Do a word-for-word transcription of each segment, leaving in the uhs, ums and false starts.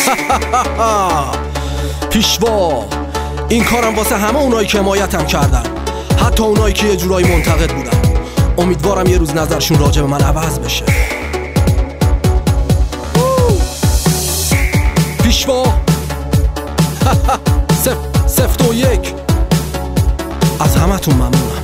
پیشوا این کارم واسه همه اونایی که حمایتم کردن، حتی اونایی که یه جورایی منتقد بودن. امیدوارم یه روز نظرشون راجع به من عوض بشه. پیشوا سف سفت و یک از همه تون ممنونم.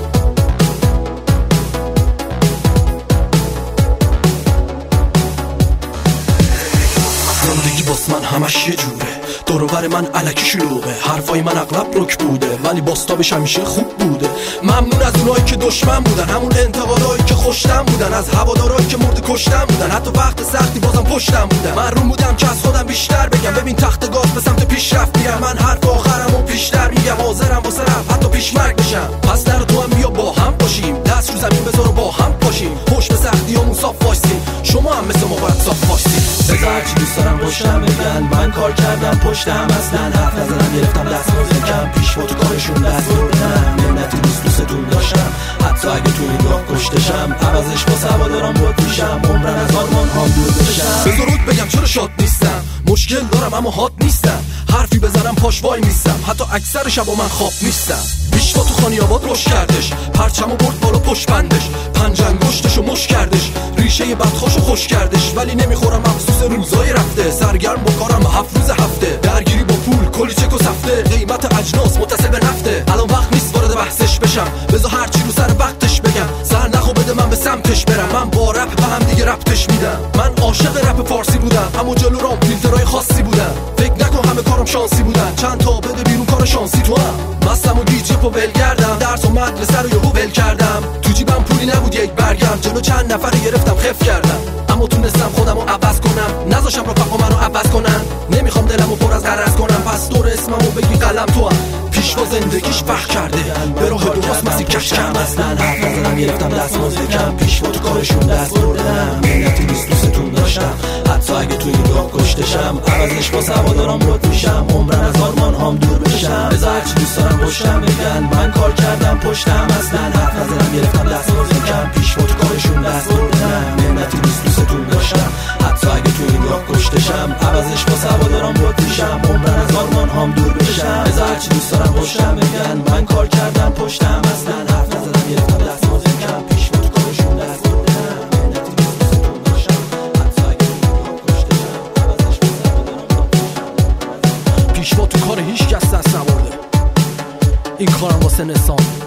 زندگی باس من همش یه جوره، دوروبر من الکی شلوغه، حرفای من اغلب رک بوده ولی باستابش همیشه خوب بوده. ممنون از اونایی که دشمن بودن، همون انتقادایی که خوشتم بودن، از هوادارایی که مرد کشتم بودن، حتی وقت سختی بازم پشتم بودن. من رو بودم که از خودم بیشتر بگم، ببین تخت گاز به سمت پیشرفت میرم. من حرف آخرمو پیشتر میگم، حاضرم واسه رفت حتی پیشمرگ بشم. پس در تو هم بیا با هم باشیم، دست رو زمین بذار و با هم پاشیم، پشت به سختیامون صاف وایسیم. شما هم مثل ما باید صاف وایسیم. بذار چی دوست دارم پشتم بگن، من کار کردم پشتم اصلا حرف نزدم، گرفتم دست باز کم پیش و تو کارشون دست بردم. منتی دوست دوستتون داشتم حتی اگه تو این راه کشتشم، عوضش با سوادارم بود میشم، عمرن از آرمان هم دور بشم. بذارود بگم چرا شاد نیستم، مشکل دارم اما حاد نیستم، حرفی بزنم پاش وای نیستم، حتی اکثر شبا من خواب نیستم. بیشوا تو خانی آباد روش کردش، پرچمو برد بالا پشت بندش، پنجنگشتشو مش کردش، ریشه بدخوشو خوش کردش. ولی نمیخورم افسوس روزای رفته، سرگرم با کارم هفت روز هفته، درگیری با پول کلی چک و سفته، قیمت اجناس متصل به نفته. الان وقت نیست وارد بحثش بشم، بذار هر چی رو سر وقتش بگم. سر نخو بده من به سمتش برم، من با رپ به هم دیگه ربطش میدم. من عاشق رپ فارسی بودم، اما جلو رام فیلترهای خاصی بودم. فکر نکن همه کارم شانسی بودن، چند تا بده بیرون کار شانسی تو هم. مستم و گیجه پو ول کردم، درس و مدرسه رو یهو ول کردم. تو جیبم پولی نبود یک برگم، جلو چند نفر گرفتم خف کردم، اما تونستم خودمو عوض کنم، نذاشم رفقا منو عوض کنن. نمیخوام دلمو پر از غرض کنم، پس دور اسممو بگی قلم تو هم. پیشوا زندگیش فخ کرده، به راه درست مسیر کش کردم، اصلا حرف نزدم گرفتم دست باز کم. پیشوا تو کارشون دست بردم، منتی دوست دوستتون داشتم حتی اگه تو این راه کشتشم، عوضش با سوادارم رد میشم، عمرن از آرمان هم دور بشم. بذار چی دوست دارم پشتم بگن، من کار کردم پشتم اصلا حرف نزدم گرفتم دست باز کم. پیشوا تو کارشون دست بردم، منتی دوست دوستتون داشتم حتی اگه تو این راه کشتشم، عوضش با سوادارم رد میشم، عمرن از آرمان هم دور بشم. بذار چی دوست دارم پشتم بگن، من کار کردم پشتم اصلا حرف نزدم گرفتم دست باز کم. پیشوا تو کارشون دست بردم، منتی دوست دوستتون داشتم حتی اگه تو این راه کشتشم، عوضش با سوادارم رد میشم. پیشوا تو کار هیچ کس دست نبرده، این کارم واسه نسان